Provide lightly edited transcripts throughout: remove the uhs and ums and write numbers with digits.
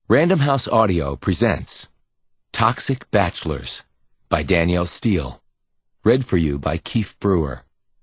Random House Audio presents Toxic Bachelors by Danielle Steele. Read for you by Keith Brewer.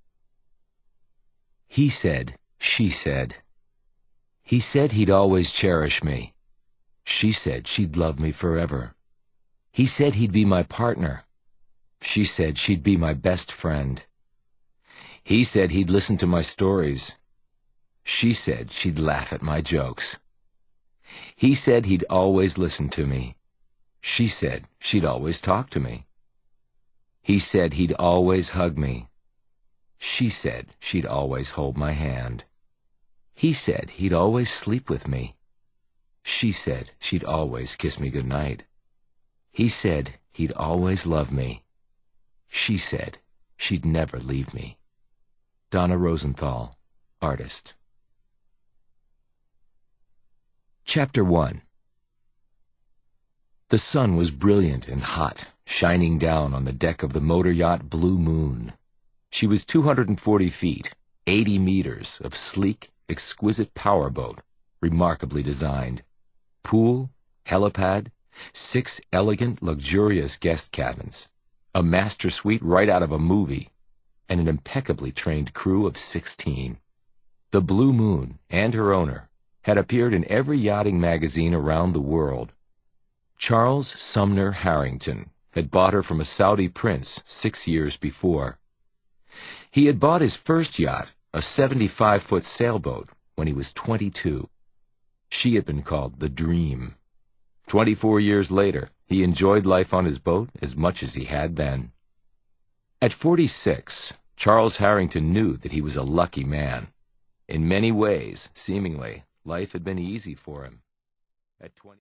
He said, she said. He said he'd always cherish me. She said she'd love me forever. He said he'd be my partner. She said she'd be my best friend. He said he'd listen to my stories. She said she'd laugh at my jokes. He said he'd always listen to me. She said she'd always talk to me. He said he'd always hug me. She said she'd always hold my hand. He said he'd always sleep with me. She said she'd always kiss me goodnight. He said he'd always love me. She said she'd never leave me. Donna Rosenthal, artist. Chapter 1. The sun was brilliant and hot, shining down on the deck of the motor yacht Blue Moon. She was 240 feet, 80 meters of sleek, exquisite powerboat, remarkably designed. Pool, helipad, 6 elegant, luxurious guest cabins, a master suite right out of a movie, and an impeccably trained crew of 16. The Blue Moon and her owner had appeared in every yachting magazine around the world. Charles Sumner Harrington had bought her from a Saudi prince 6 years before. He had bought his first yacht, a 75-foot sailboat, when he was 22. She had been called the Dream. 24 years later, he enjoyed life on his boat as much as he had then. At 46, Charles Harrington knew that he was a lucky man. In many ways, seemingly, life had been easy for him. At 20